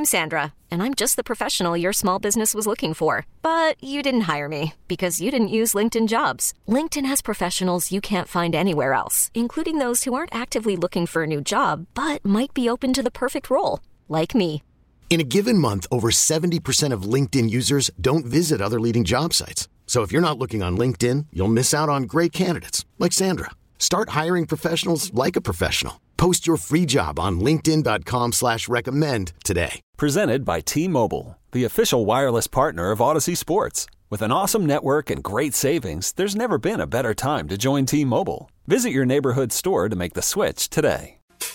I'm Sandra, and I'm just the professional your small business was looking for. But you didn't hire me because you didn't use LinkedIn Jobs. LinkedIn has professionals you can't find anywhere else, including those who aren't actively looking for a new job, but might be open to the perfect role, like me. In a given month, over 70% of LinkedIn users don't visit other leading job sites. So if you're not looking on LinkedIn, you'll miss out on great candidates like Sandra. Start hiring professionals like a professional. Post your free job on linkedin.com/recommend today. Presented by T-Mobile, the official wireless partner of Odyssey Sports. With an awesome network and great savings, there's never been a better time to join T-Mobile. Visit your neighborhood store to make the switch today.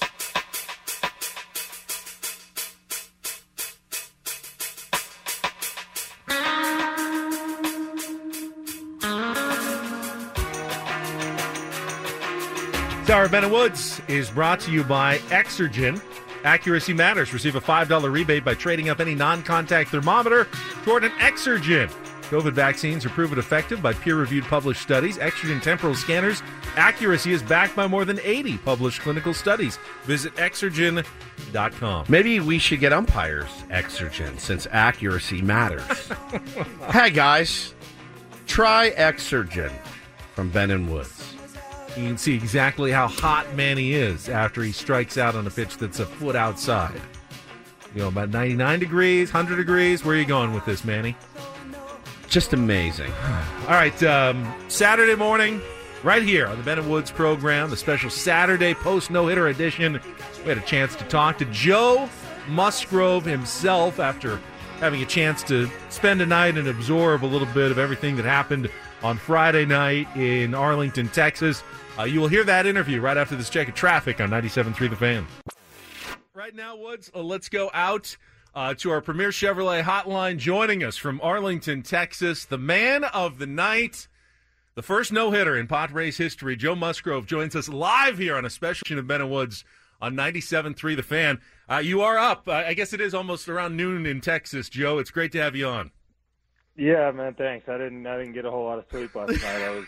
This hour of Ben and Woods is brought to you by Exergen. Accuracy matters. Receive a $5 rebate by trading up any non-contact thermometer toward an Exergen. COVID vaccines are proven effective by peer-reviewed published studies. Exergen temporal scanners accuracy is backed by more than 80 published clinical studies. Visit Exergen.com. Maybe we should get umpires Exergen since accuracy matters. Hey, guys, try Exergen from Ben and Woods. You can see exactly how hot Manny is after he strikes out on a pitch that's a foot outside. You know, about 99 degrees, 100 degrees. Where are you going with this, Manny? Just amazing. All right, Saturday morning, right here on the Ben and Woods program, the special Saturday post no-hitter edition. We had a chance to talk to Joe Musgrove himself after having a chance to spend a night and absorb a little bit of everything that happened on Friday night in Arlington, Texas. You will hear that interview right after this check of traffic on 97.3 The Fan. Right now, Woods, let's go out to our Premier Chevrolet hotline. Joining us from Arlington, Texas, the man of the night, the first no-hitter in pot race history, Joe Musgrove, joins us live here on a special edition of Ben and Woods on 97.3 The Fan. You are up. I guess it is almost around noon in Texas, Joe. It's great to have you on. Yeah, man, thanks. I didn't get a whole lot of sleep last night.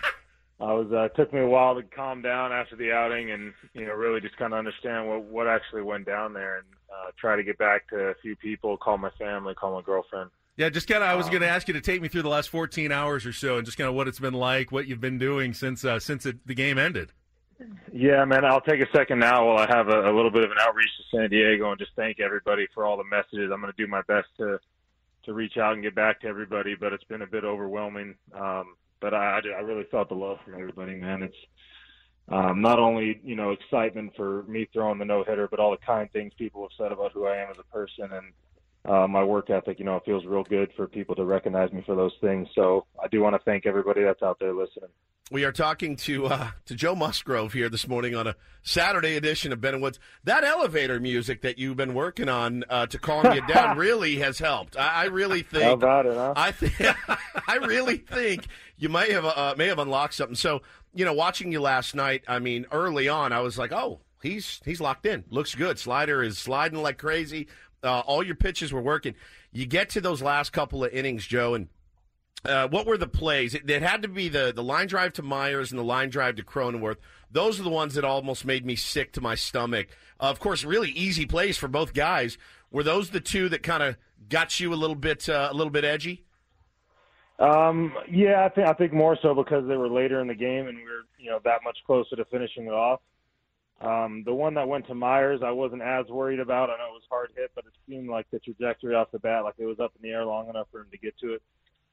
Took me a while to calm down after the outing and, really just kind of understand what actually went down there and try to get back to a few people, call my family, call my girlfriend. Yeah, just kind of, I was going to ask you to take me through the last 14 hours or so and just kind of what it's been like, what you've been doing since the game ended. Yeah, man, I'll take a second now while I have a little bit of an outreach to San Diego and just thank everybody for all the messages. I'm going to do my best to reach out and get back to everybody, but it's been a bit overwhelming. But I really felt the love from everybody, man. It's not only, excitement for me throwing the no-hitter, but all the kind things people have said about who I am as a person and my work ethic. It feels real good for people to recognize me for those things. So I do want to thank everybody that's out there listening. We are talking to Joe Musgrove here this morning on a Saturday edition of Ben and Woods. That elevator music that you've been working on to calm you down really has helped. I really think. How about it, huh? I really think you may have unlocked something. So, watching you last night, I mean, early on, I was like, oh, he's locked in. Looks good. Slider is sliding like crazy. All your pitches were working. You get to those last couple of innings, Joe, and what were the plays? It had to be the line drive to Myers and the line drive to Cronenworth. Those are the ones that almost made me sick to my stomach. Of course, really easy plays for both guys. Were those the two that kind of got you a little bit edgy? Yeah, I think more so because they were later in the game and we were that much closer to finishing it off. The one that went to Myers, I wasn't as worried about. I know it was hard hit, but it seemed like the trajectory off the bat, like it was up in the air long enough for him to get to it.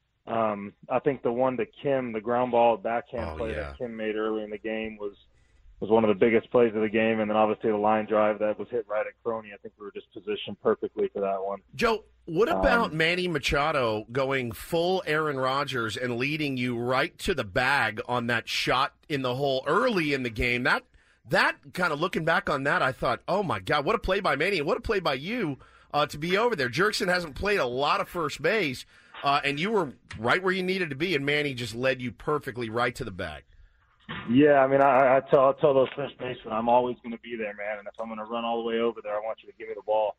I think the one to Kim, the ground ball backhand play that Kim made early in the game was one of the biggest plays of the game. And then obviously the line drive that was hit right at Crony. I think we were just positioned perfectly for that one. Joe, what about Manny Machado going full Aaron Rodgers and leading you right to the bag on that shot in the hole early in the game? That kind of looking back on that, I thought, oh my God, what a play by Manny and what a play by you to be over there. Jerkson hasn't played a lot of first base. And you were right where you needed to be, and Manny just led you perfectly right to the bag. Yeah, I mean, I tell those first basemen I'm always going to be there, man. And if I'm going to run all the way over there, I want you to give me the ball.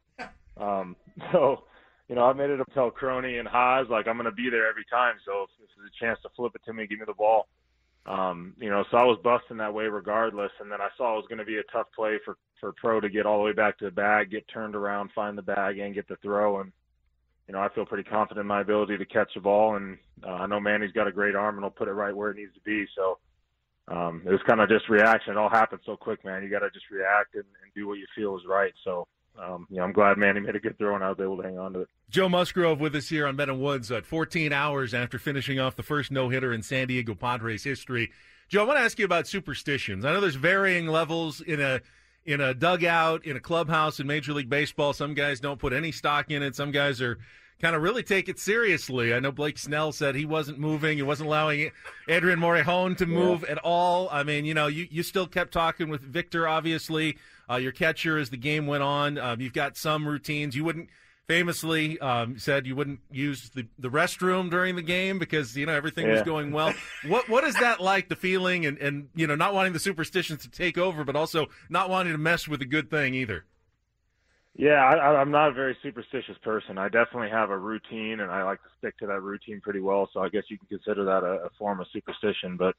So, I made it up tell Crony and Haas, like, I'm going to be there every time. So if this is a chance to flip it to me, give me the ball. So I was busting that way regardless. And then I saw it was going to be a tough play for for Pro to get all the way back to the bag, get turned around, find the bag, and get the throw. And, I feel pretty confident in my ability to catch the ball. And I know Manny's got a great arm, and he'll put it right where it needs to be. So it was kind of just reaction. It all happened so quick, man. You got to just react and do what you feel is right. So, I'm glad Manny made a good throw, and I was able to hang on to it. Joe Musgrove with us here on Ben and Woods at 14 hours after finishing off the first no-hitter in San Diego Padres history. Joe, I want to ask you about superstitions. I know there's varying levels in a dugout, in a clubhouse in Major League Baseball. Some guys don't put any stock in it. Some guys are kind of really take it seriously. I know Blake Snell said he wasn't moving. He wasn't allowing Adrian Morejon to move at all. I mean, you still kept talking with Victor, obviously. Your catcher as the game went on. You've got some routines. You wouldn't famously said you wouldn't use the restroom during the game because, everything was going well. What is that like, the feeling and not wanting the superstitions to take over, but also not wanting to mess with a good thing either? Yeah, I'm not a very superstitious person. I definitely have a routine, and I like to stick to that routine pretty well. So I guess you can consider that a form of superstition. But,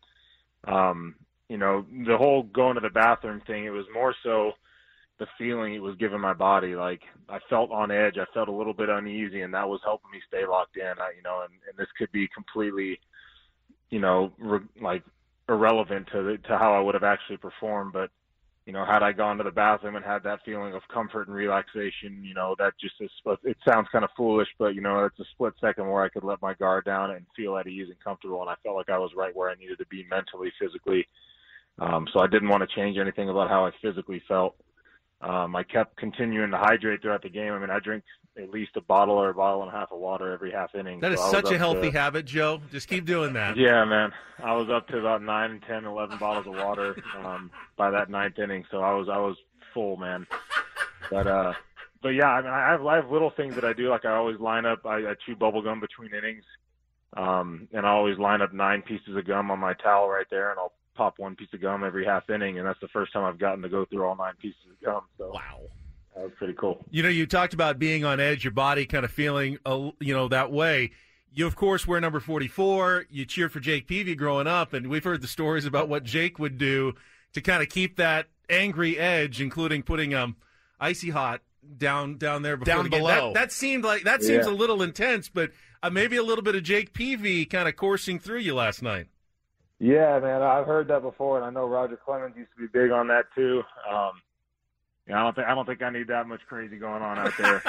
the whole going to the bathroom thing, it was more so the feeling it was giving my body. Like, I felt on edge. I felt a little bit uneasy, and that was helping me stay locked in. And this could be completely, irrelevant to how I would have actually performed. But, had I gone to the bathroom and had that feeling of comfort and relaxation, that just is, it sounds kind of foolish, but, it's a split second where I could let my guard down and feel at ease and comfortable. And I felt like I was right where I needed to be mentally, physically. So I didn't want to change anything about how I physically felt. I kept continuing to hydrate throughout the game. I mean, I drink at least a bottle or a bottle and a half of water every half inning. That is such a healthy habit, Joe. Just keep doing that. Yeah, man. I was up to about 9, 10, 11 bottles of water by that 9th inning, so I was full, man. But yeah, I mean, I have little things that I do. Like I always line up. I chew bubble gum between innings, and I always line up 9 pieces of gum on my towel right there, and I'll pop 1 piece of gum every half inning, and that's the first time I've gotten to go through all 9 pieces of gum. So wow, that was pretty cool. You talked about being on edge, your body kind of feeling, that way. You, of course, wear number 44. You cheered for Jake Peavy growing up, and we've heard the stories about what Jake would do to kind of keep that angry edge, including putting icy hot down there before down the game. below. That seemed like seems a little intense, but maybe a little bit of Jake Peavy kind of coursing through you last night. Yeah, man, I've heard that before, and I know Roger Clemens used to be big on that too. I don't think I need that much crazy going on out there.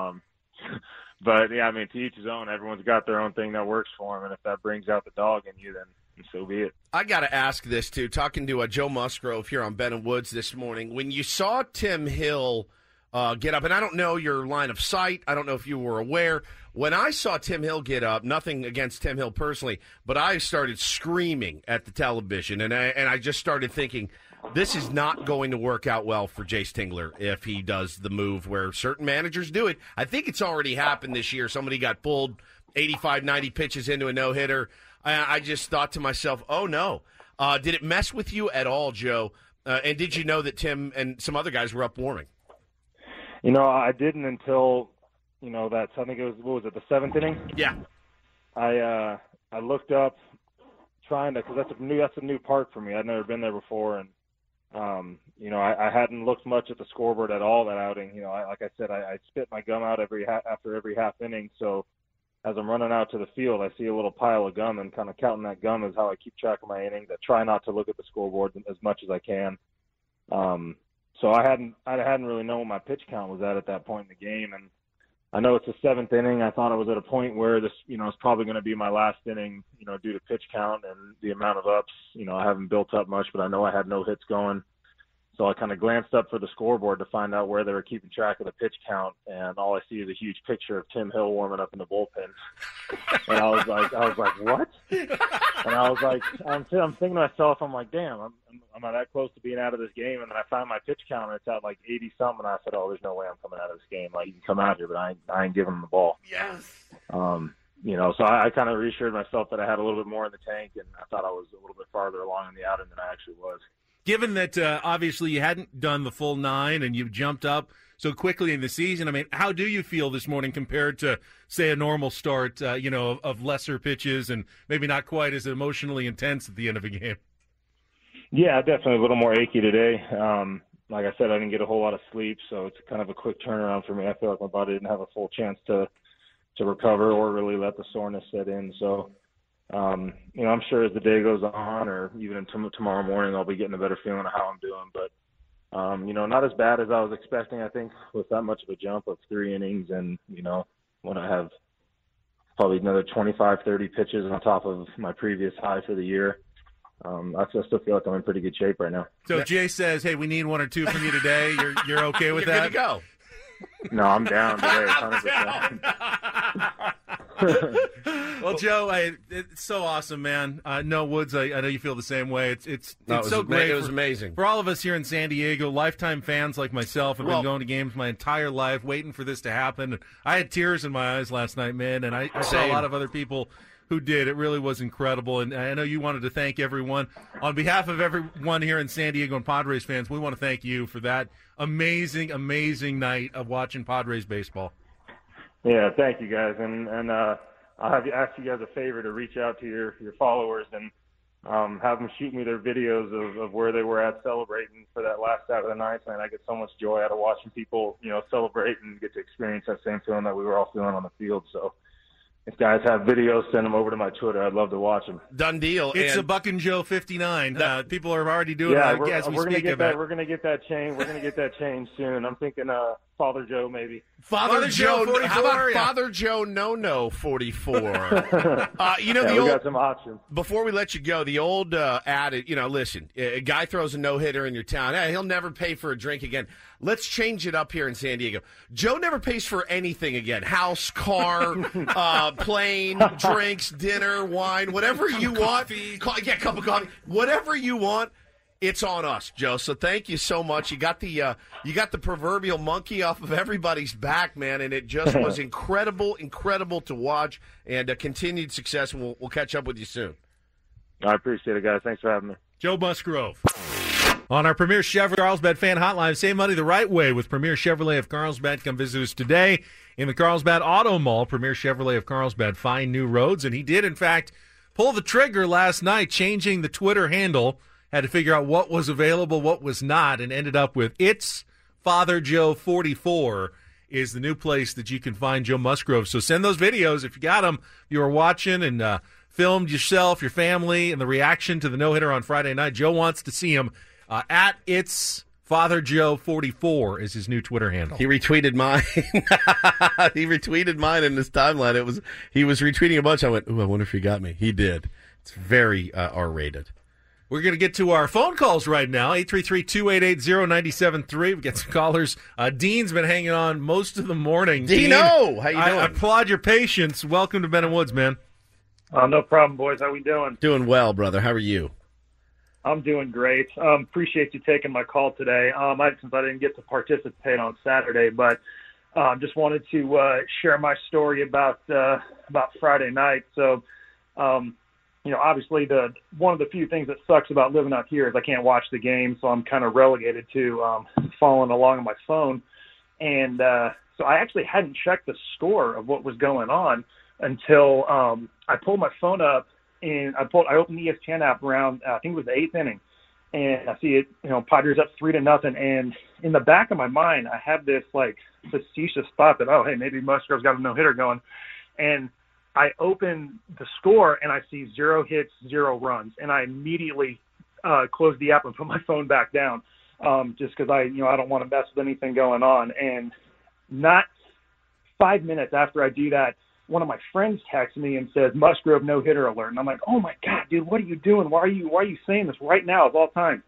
But yeah, I mean, to each his own. Everyone's got their own thing that works for them, and if that brings out the dog in you, then so be it. I got to ask this too. Talking to Joe Musgrove here on Ben and Woods this morning, when you saw Tim Hill get up, and I don't know your line of sight. I don't know if you were aware. When I saw Tim Hill get up, nothing against Tim Hill personally, but I started screaming at the television, and I just started thinking, this is not going to work out well for Jace Tingler if he does the move where certain managers do it. I think it's already happened this year. Somebody got pulled 85, 90 pitches into a no-hitter. I just thought to myself, oh, no. Did it mess with you at all, Joe? And did you know that Tim and some other guys were up warming? I didn't until, I think it was, what was it, the 7th inning? Yeah. I looked up trying to, because that's a new park for me. I'd never been there before, and I hadn't looked much at the scoreboard at all that outing. Like I said, I spit my gum out after every half inning. So as I'm running out to the field, I see a little pile of gum, and kind of counting that gum is how I keep track of my innings. I try not to look at the scoreboard as much as I can. So I hadn't really known what my pitch count was at that point in the game, and I know it's the 7th inning. I thought I was at a point where this, it's probably going to be my last inning, due to pitch count and the amount of ups. I haven't built up much, but I know I had no hits going. So I kind of glanced up for the scoreboard to find out where they were keeping track of the pitch count, and all I see is a huge picture of Tim Hill warming up in the bullpen. And I was like, what? And I was like, I'm thinking to myself, I'm like, damn, I'm that close to being out of this game, and then I find my pitch count, and it's at like 80-something, and I said, oh, there's no way I'm coming out of this game. Like, you can come out here, but I ain't giving him the ball. Yes. So I kind of reassured myself that I had a little bit more in the tank, and I thought I was a little bit farther along in the outing than I actually was. Given that obviously you hadn't done the full 9 and you've jumped up so quickly in the season, I mean, how do you feel this morning compared to, say, a normal start, of lesser pitches and maybe not quite as emotionally intense at the end of a game? Yeah, definitely a little more achy today. like I said, I didn't get a whole lot of sleep, so it's kind of a quick turnaround for me. I feel like my body didn't have a full chance to recover or really let the soreness set in. So, you know, I'm sure as the day goes on, or even tomorrow morning, I'll be getting a better feeling of how I'm doing. But, you know, not as bad as I was expecting, I think, with that much of a jump of 3 innings. And, you know, when I have probably another 25, 30 pitches on top of my previous high for the year, I still feel like I'm in pretty good shape right now. So if Jay says, hey, we need 1 or 2 from you today, you're okay with You're that? good to go. No, I'm down today, 100%. Well, Joe, it's so awesome, man. No, Woods, I know you feel the same way. It's so great. It was amazing. For all of us here in San Diego, lifetime fans like myself have been going to games my entire life, waiting for this to happen. I had tears in my eyes last night, man, and I saw a lot of other people who did. It really was incredible, and I know you wanted to thank everyone. On behalf of everyone here in San Diego and Padres fans, we want to thank you for that amazing, amazing night of watching Padres baseball. Yeah, thank you guys, and I'll have you ask you guys a favor to reach out to your followers and have them shoot me their videos of where they were at celebrating for that last Saturday night. And I get so much joy out of watching people, you know, celebrate and get to experience that same feeling that we were all feeling on the field. So if guys have videos, send them over to my Twitter. I'd love to watch them. Done deal. It's a Buck and Joe 59. People are already doing it as we speak of it. We're gonna get that change. We're gonna get that change soon. I'm thinking Father Joe maybe. Father Joe 44. How about Father Joe No 44? You know, we got some options. Before we let you go, the old adage, you know, listen, a guy throws a no-hitter in your town, hey, he'll never pay for a drink again. Let's change it up here in San Diego. Joe never pays for anything again. House, car, plane, drinks, dinner, wine, whatever you want. Cup of coffee. Whatever you want, it's on us, Joe. So thank you so much. You got the proverbial monkey off of everybody's back, man, and it just was incredible to watch, and continued success. And we'll catch up with you soon. I appreciate it, guys. Thanks for having me. Joe Musgrove. On our Premier Chevrolet Carlsbad fan hotline, save money the right way with Premier Chevrolet of Carlsbad. Come visit us today in the Carlsbad Auto Mall. Premier Chevrolet of Carlsbad, find new roads. And he did, in fact, pull the trigger last night, changing the Twitter handle. Had to figure out what was available, what was not, and ended up with It's Father Joe 44 is the new place that you can find Joe Musgrove. So send those videos if you got them. You were watching and filmed yourself, your family, and the reaction to the no-hitter on Friday night. Joe wants to see him. At It's Father Joe 44 is his new Twitter handle. He retweeted mine. He retweeted mine in his timeline. He was retweeting a bunch. I went, ooh, I wonder if he got me. He did. It's very R-rated. We're going to get to our phone calls right now, 833-288-0973. We get some callers. Dean's been hanging on most of the morning. Dino, how you doing? I applaud your patience. Welcome to Ben and Woods, man. No problem, boys. How we doing? Doing well, brother. How are you? I'm doing great. Appreciate you taking my call today. Since I didn't get to participate on Saturday, but just wanted to share my story about Friday night. So, you know, obviously one of the few things that sucks about living out here is I can't watch the game, so I'm kind of relegated to following along on my phone. And so I actually hadn't checked the score of what was going on until I pulled my phone up. And I opened the ESPN app around, I think it was the 8th inning, and I see it, you know, Padres up 3-0. And in the back of my mind, I have this like facetious thought that, oh, hey, maybe Musgrove's got a no-hitter going. And I open the score and I see 0 hits, 0 runs, and I immediately closed the app and put my phone back down, just because I don't want to mess with anything going on. And not 5 minutes after I do that, one of my friends texts me and says, Musgrove no-hitter alert. And I'm like, oh, my God, dude, what are you doing? Why are you saying this right now of all time?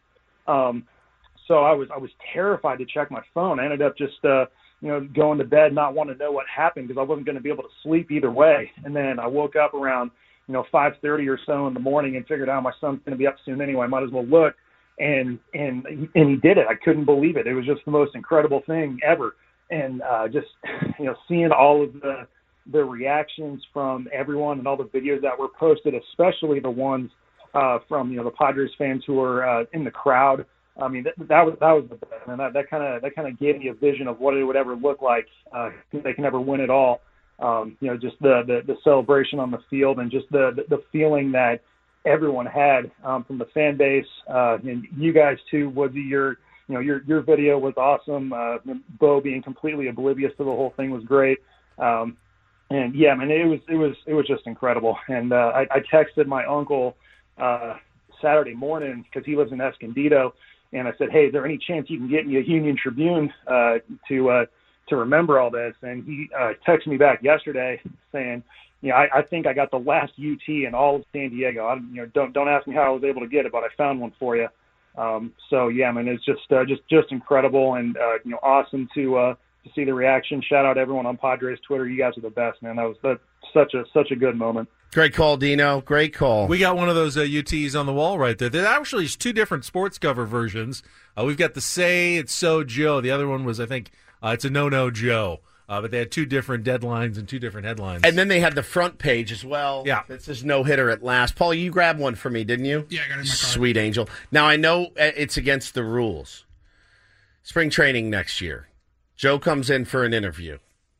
So I was terrified to check my phone. I ended up just, going to bed, not wanting to know what happened because I wasn't going to be able to sleep either way. And then I woke up around, 5:30 or so in the morning and figured out my son's going to be up soon anyway. I might as well look. And he did it. I couldn't believe it. It was just the most incredible thing ever. And just, seeing all of the reactions from everyone and all the videos that were posted, especially the ones from the Padres fans who were in the crowd. I mean, that was the best, and that kind of gave me a vision of what it would ever look like if they can ever win it all. Just the celebration on the field and just the feeling that everyone had from the fan base, and you guys too. Woodsy, your video was awesome. Bo being completely oblivious to the whole thing was great. And yeah, man, it was just incredible. And I texted my uncle Saturday morning because he lives in Escondido, and I said, "Hey, is there any chance you can get me a Union Tribune to remember all this?" And he texted me back yesterday saying, I think I got the last UT in all of San Diego. Don't ask me how I was able to get it, but I found one for you. So yeah, man, it's just incredible and awesome to see the reaction. Shout out everyone on Padres Twitter. You guys are the best, man. That's such a good moment. Great call, Dino. Great call. We got one of those UTs on the wall right there. There actually is two different sports cover versions. We've got the Say It's So Joe. The other one was, I think, It's a No Joe. But they had two different deadlines and two different headlines. And then they had the front page as well. Yeah. It says no hitter at last. Paul, you grabbed one for me, didn't you? Yeah, I got it in my car. Sweet angel. Now, I know it's against the rules. Spring training next year. Joe comes in for an interview.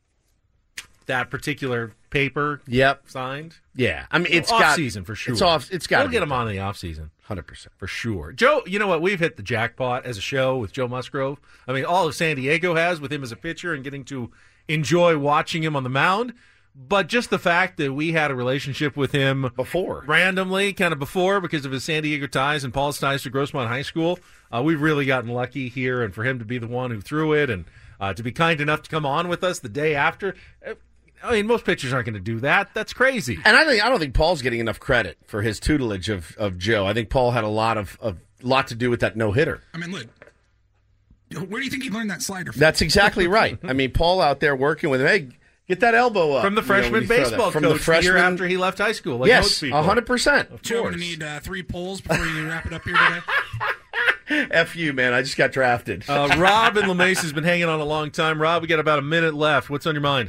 That particular paper signed? Yeah. I mean, it's off-season for sure. It's got to We'll get him on in the off-season. 100%. For sure. Joe, you know what? We've hit the jackpot as a show with Joe Musgrove. I mean, all of San Diego has with him as a pitcher and getting to enjoy watching him on the mound. But just the fact that we had a relationship with him randomly, kind of before, because of his San Diego ties and Paul's ties to Grossmont High School, we've really gotten lucky here. And for him to be the one who threw it and to be kind enough to come on with us the day after, I mean, most pitchers aren't going to do that. That's crazy. And I don't think Paul's getting enough credit for his tutelage of Joe. I think Paul had a lot to do with that no-hitter. I mean, look, where do you think he learned that slider from? That's exactly right. I mean, Paul out there working with him. Hey, get that elbow up. From the freshman baseball coach the year after he left high school. Like yes, 100%. Joe, I'm going to need 3 polls before you wrap it up here today. F you, man. I just got drafted. Rob in LaMesa has been hanging on a long time. Rob, we got about a minute left. What's on your mind?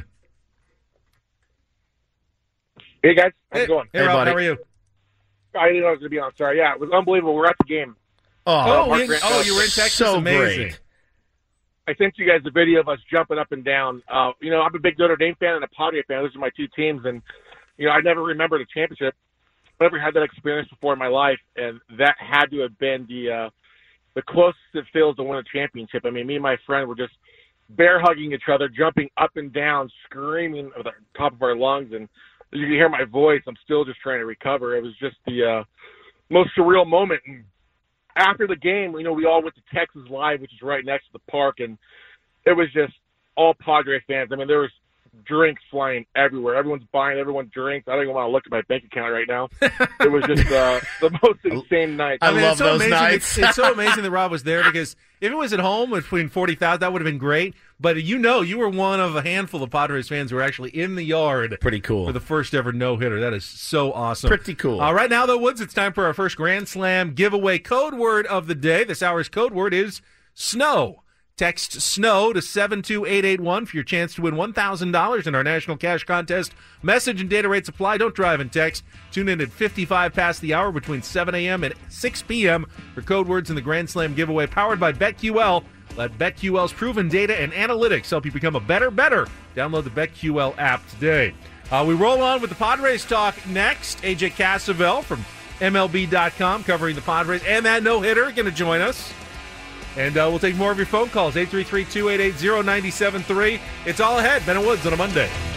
Hey, guys. How's it going? Hey, Rob, buddy. how are you? I didn't know I was going to be on. Sorry. Yeah, it was unbelievable. We're at the game. You were in Texas? So amazing. Great. I sent you guys the video of us jumping up and down. I'm a big Notre Dame fan and a Padre fan. Those are my two teams. And, I never remembered a championship. I never had that experience before in my life. And that had to have been the closest it feels to win a championship. I mean, me and my friend were just bear hugging each other, jumping up and down, screaming at the top of our lungs. And as you can hear my voice, I'm still just trying to recover. It was just the most surreal moment. And after the game, we all went to Texas Live, which is right next to the park, and it was just all Padre fans. I mean, there was drinks flying everywhere. Everyone's buying everyone drinks. I don't even want to look at my bank account right now. It was just the most insane night. I love those nights. It's so amazing that Rob was there because if it was at home between 40,000, that would have been great. But you were one of a handful of Padres fans who were actually in the yard. Pretty cool. For the first ever no-hitter. That is so awesome. Pretty cool. Right now, though, Woods, it's time for our first Grand Slam giveaway code word of the day. This hour's code word is snow. Text SNOW to 72881 for your chance to win $1,000 in our national cash contest. Message and data rates apply. Don't drive and text. Tune in at 55 past the hour between 7 a.m. and 6 p.m. for code words in the Grand Slam giveaway powered by BetQL. Let BetQL's proven data and analytics help you become a better. Download the BetQL app today. We roll on with the Padres talk next. AJ Cassavell from MLB.com covering the Padres and that no-hitter going to join us. And we'll take more of your phone calls, 833-288-0973. It's all ahead. Ben and Woods on a Monday.